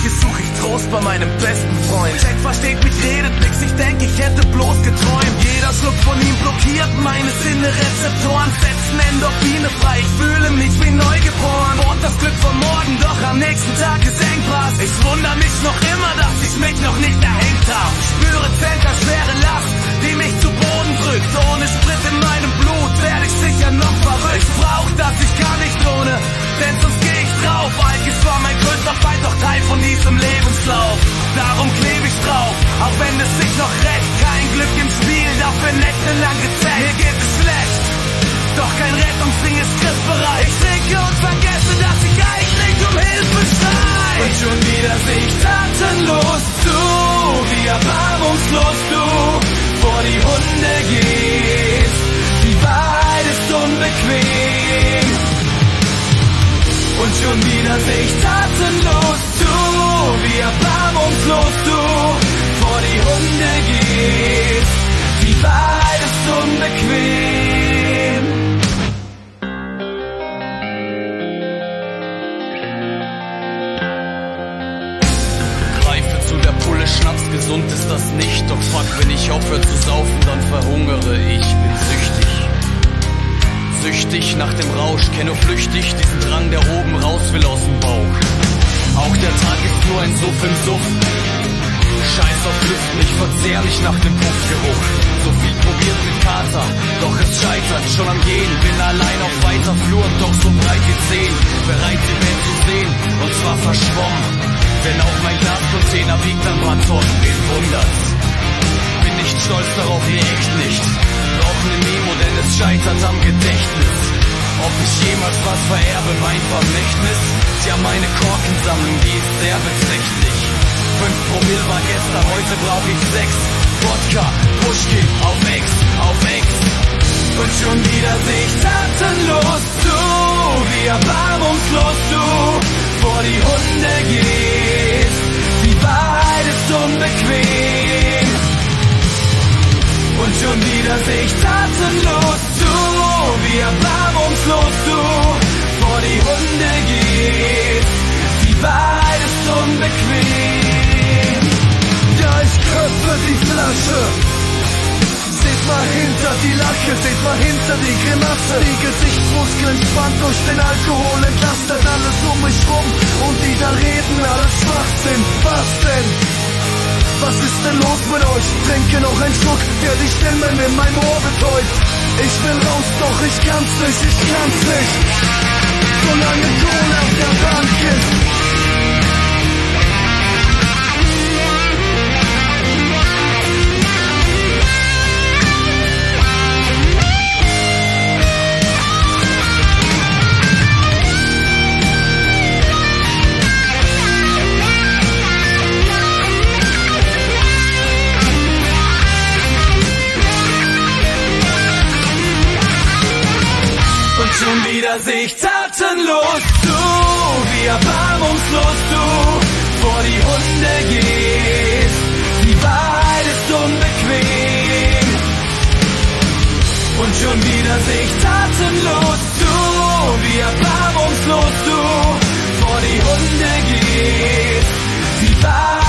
hier such ich Trost bei meinem besten Freund. Jack versteht mich, redet nix, ich denk, ich hätte bloß geträumt. Jeder Schluck von ihm blockiert meine Sinne-Rezeptoren, setzen Endorphine frei, ich fühle mich wie neugeboren. Und das Glück vom Morgen, doch am nächsten Tag ist Engpass. Ich wundere mich noch immer, dass ich mich noch nicht erhängt hab. Spüre Center schwere Last, die mich zu Boden drückt. Ohne Sprit in meinem Blut werde ich sicher noch verrückt. Ich brauch das, ich kann nicht ohne, denn sonst geh ich drauf. Alkis war mein größter Feind, doch Teil von diesem Lebenslauf. Darum kleb ich drauf, auch wenn es sich noch rächt. Kein Glück im Spiel, dafür nächtelang gezählt. Mir geht es schlecht, doch kein Rettungsring ist griffbereit. Ich trinke und vergesse, dass ich eigentlich um Hilfe schrei. Und schon wieder seh ich tatenlos zu, wie erbarmungslos du vor die Hunde gehst. Die Wahrheit ist unbequem. Und schon wieder seh ich tatenlos zu, wie erbarmungslos du vor die Hunde gehst. Die Wahrheit ist unbequem. Greife zu der Pulle, Schnaps, gesund ist das nicht. Doch fuck, wenn ich aufhöre zu saufen, dann verhungere ich. Bin süchtig. Süchtig nach dem Rausch, kenn nur flüchtig diesen Drang, der oben raus will aus dem Bauch. Auch der Tag ist nur ein Suff im Suff. Scheiß auf Lüften, ich verzehr mich nach dem Puffgeruch. So viel probiert mit Kater, doch es scheitert schon am Gehen. Bin allein auf weiter Flur, doch so breit wie 10. Bereit die Welt zu sehen, und zwar verschwommen. Denn auch mein Glascontainer wiegt ein paar Tonnen, wen wundert's? Bin nicht stolz darauf, nee, echt nicht. Brauch ne Memo, denn es scheitert am Gedächtnis. Ob ich jemals was vererbe, mein Vermächtnis? Tja, meine Korkensammlung, die ist sehr beträchtlich. 5 Promille war gestern, heute brauch ich 6. Wodka, Pushkin, auf Ex, auf Ex. Und schon wieder seh ich tatenlos zu, wie erbarmungslos du vor die Hunde gehst. Die Wahrheit ist unbequem. Und schon wieder seh ich tatenlos zu, wie erbarmungslos du vor die Hunde gehst. Die Wahrheit ist unbequem. Ja, ich köpfe die Flasche. Seht mal hinter die Lache, seht mal hinter die Grimasse. Die Gesichtsmuskeln spannt durch den Alkohol, entlastet alles um mich rum. Und die da reden, alles Schwachsinn. Was denn? Was ist denn los mit euch? Trinke noch einen Schluck, der die Stimmen in meinem Ohr betäubt. Ich will raus, doch ich kann's nicht, ich kann's nicht. Solange Kohle auf der Bank ist. Schon wieder seh ich tatenlos zu, wie erbarmungslos du vor die Hunde gehst. Die Wahrheit ist unbequem. Und schon wieder seh ich tatenlos zu, wie erbarmungslos du vor die Hunde gehst. Die Wahrheit